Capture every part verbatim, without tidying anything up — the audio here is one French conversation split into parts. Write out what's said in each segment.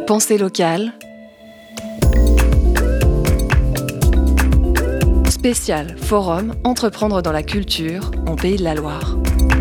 Pensée locale. Spécial Forum Entreprendre dans la culture en Pays de la Loire.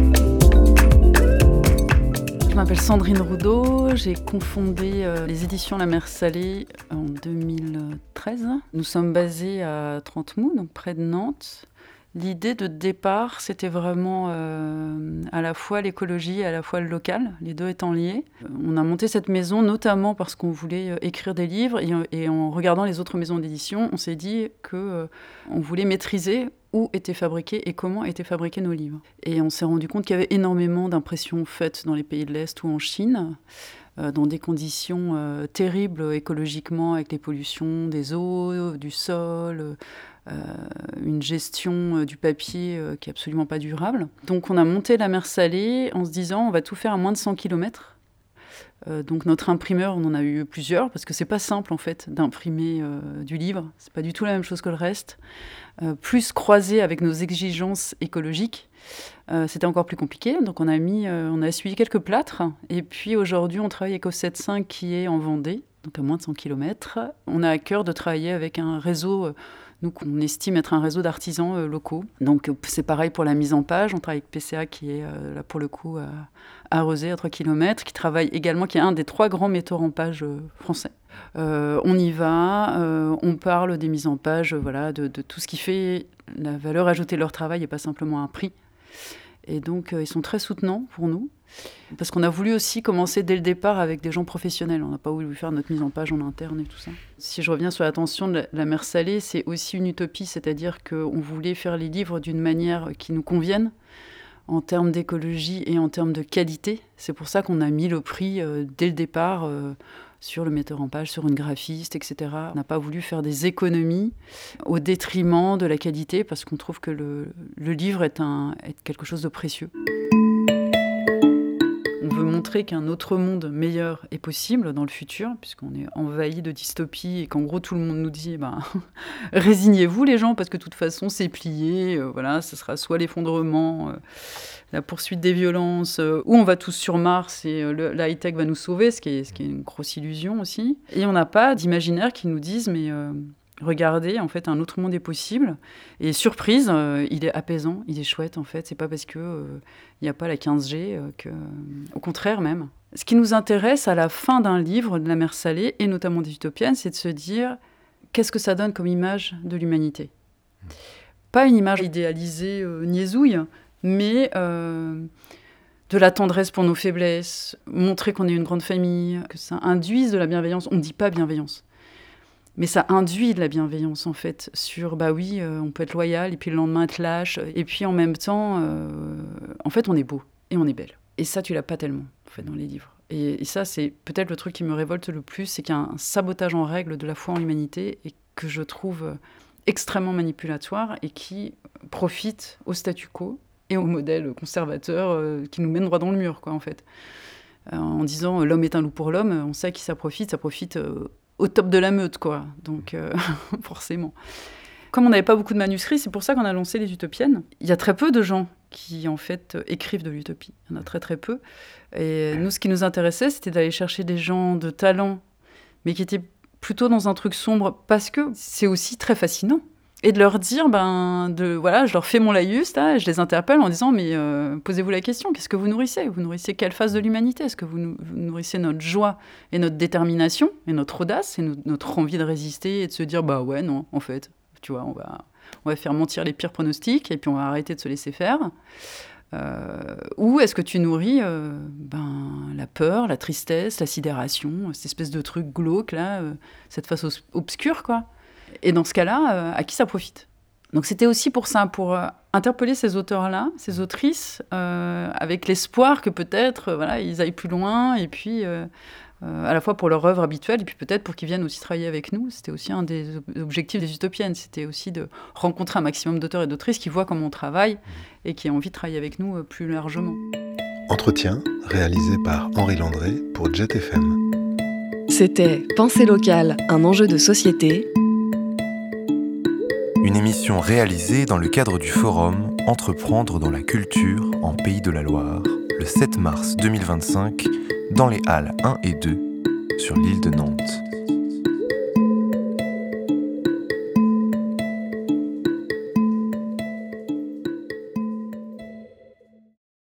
Je m'appelle Sandrine Roudot, j'ai cofondé euh, les éditions La Mer Salée en deux mille treize. Nous sommes basés à Trentemoux, donc près de Nantes. L'idée de départ, c'était vraiment euh, à la fois l'écologie et à la fois le local, les deux étant liés. On a monté cette maison notamment parce qu'on voulait écrire des livres et, et en regardant les autres maisons d'édition, on s'est dit qu'on euh, voulait maîtriser où étaient fabriqués et comment étaient fabriqués nos livres. Et on s'est rendu compte qu'il y avait énormément d'impressions faites dans les pays de l'Est ou en Chine, euh, dans des conditions euh, terribles écologiquement, avec les pollutions des eaux, du sol, euh, une gestion euh, du papier euh, qui est absolument pas durable. Donc on a monté La Mer Salée en se disant on va tout faire à moins de cent kilomètres. Euh, donc notre imprimeur, on en a eu plusieurs, parce que c'est pas simple en fait d'imprimer euh, du livre, c'est pas du tout la même chose que le reste. Euh, plus croisé avec nos exigences écologiques, euh, c'était encore plus compliqué. Donc on a mis, euh, on a essuyé quelques plâtres, et puis aujourd'hui on travaille avec Offset cinq qui est en Vendée, donc à moins de cent kilomètres. On a à cœur de travailler avec un réseau, euh, nous qu'on estime être un réseau d'artisans euh, locaux. Donc euh, c'est pareil pour la mise en page, on travaille avec P C A qui est euh, là pour le coup à, à Rezé, à trois kilomètres, qui travaille également, qui est un des trois grands metteurs en page euh, français. Euh, on y va, euh, on parle des mises en page, euh, voilà, de, de tout ce qui fait la valeur ajoutée de leur travail et pas simplement un prix. Et donc, euh, ils sont très soutenants pour nous, parce qu'on a voulu aussi commencer dès le départ avec des gens professionnels. On n'a pas voulu faire notre mise en page en interne et tout ça. Si je reviens sur l'attention de la, la Mer Salée, c'est aussi une utopie, c'est-à-dire qu'on voulait faire les livres d'une manière qui nous convienne, en termes d'écologie et en termes de qualité. C'est pour ça qu'on a mis le prix euh, dès le départ euh, sur le metteur en page, sur une graphiste, et cetera. On n'a pas voulu faire des économies au détriment de la qualité, parce qu'on trouve que le, le livre est, un, est quelque chose de précieux. On veut montrer qu'un autre monde meilleur est possible dans le futur, puisqu'on est envahi de dystopie et qu'en gros tout le monde nous dit ben, « résignez-vous les gens, parce que de toute façon c'est plié, euh, voilà, ce sera soit l'effondrement, euh, la poursuite des violences, euh, ou on va tous sur Mars et euh, le, la high-tech va nous sauver », ce qui est, ce qui est une grosse illusion aussi. Et on n'a pas d'imaginaire qui nous dise « mais euh, regardez, en fait, un autre monde est possible ». Et surprise, euh, il est apaisant, il est chouette en fait, c'est pas parce que... Euh, il n'y a pas la quinze G, euh, que... au contraire même. Ce qui nous intéresse à la fin d'un livre de La Mer Salée, et notamment des Utopiennes, c'est de se dire qu'est-ce que ça donne comme image de l'humanité. Pas une image idéalisée, euh, niaisouille, mais euh, de la tendresse pour nos faiblesses, montrer qu'on est une grande famille, que ça induise de la bienveillance. On ne dit pas bienveillance, mais ça induit de la bienveillance, en fait, sur, bah oui, euh, on peut être loyal, et puis le lendemain être lâche, et puis en même temps, euh, en fait, on est beau, et on est belle. Et ça, tu l'as pas tellement, en fait, dans les livres. Et, et ça, c'est peut-être le truc qui me révolte le plus, c'est qu'il y a un sabotage en règle de la foi en l'humanité, et que je trouve extrêmement manipulatoire, et qui profite au statu quo, et au modèle conservateur, euh, qui nous mène droit dans le mur, quoi, en fait. Euh, en disant, euh, l'homme est un loup pour l'homme, on sait à qui ça profite, ça profite... Euh, au top de la meute, quoi. Donc, euh, forcément. Comme on n'avait pas beaucoup de manuscrits, c'est pour ça qu'on a lancé les Utopiennes. Il y a très peu de gens qui, en fait, écrivent de l'utopie. Il y en a très, très peu. Et nous, ce qui nous intéressait, c'était d'aller chercher des gens de talent, mais qui étaient plutôt dans un truc sombre, parce que c'est aussi très fascinant. Et de leur dire, ben, de, voilà, je leur fais mon laïus, là, je les interpelle en disant, mais euh, posez-vous la question, qu'est-ce que vous nourrissez ? Vous nourrissez quelle phase de l'humanité ? Est-ce que vous, nou- vous nourrissez notre joie et notre détermination, et notre audace, et no- notre envie de résister, et de se dire, bah ouais, non, en fait, tu vois, on va, on va faire mentir les pires pronostics, et puis on va arrêter de se laisser faire. Euh, ou est-ce que tu nourris euh, ben, la peur, la tristesse, la sidération, cette espèce de truc glauque, là, euh, cette face os- obscure, quoi ? Et dans ce cas-là, euh, à qui ça profite ? Donc c'était aussi pour ça, pour euh, interpeller ces auteurs-là, ces autrices, euh, avec l'espoir que peut-être euh, voilà, ils aillent plus loin, et puis euh, euh, à la fois pour leur œuvre habituelle, et puis peut-être pour qu'ils viennent aussi travailler avec nous. C'était aussi un des ob- objectifs des Utopiennes, c'était aussi de rencontrer un maximum d'auteurs et d'autrices qui voient comment on travaille, et qui ont envie de travailler avec nous euh, plus largement. Entretien réalisé par Henri Landré pour Jet F M. C'était Pensée locale, un enjeu de société. Une émission réalisée dans le cadre du forum Entreprendre dans la culture en Pays de la Loire, le sept mars deux mille vingt-cinq, dans les halles un et deux sur l'île de Nantes.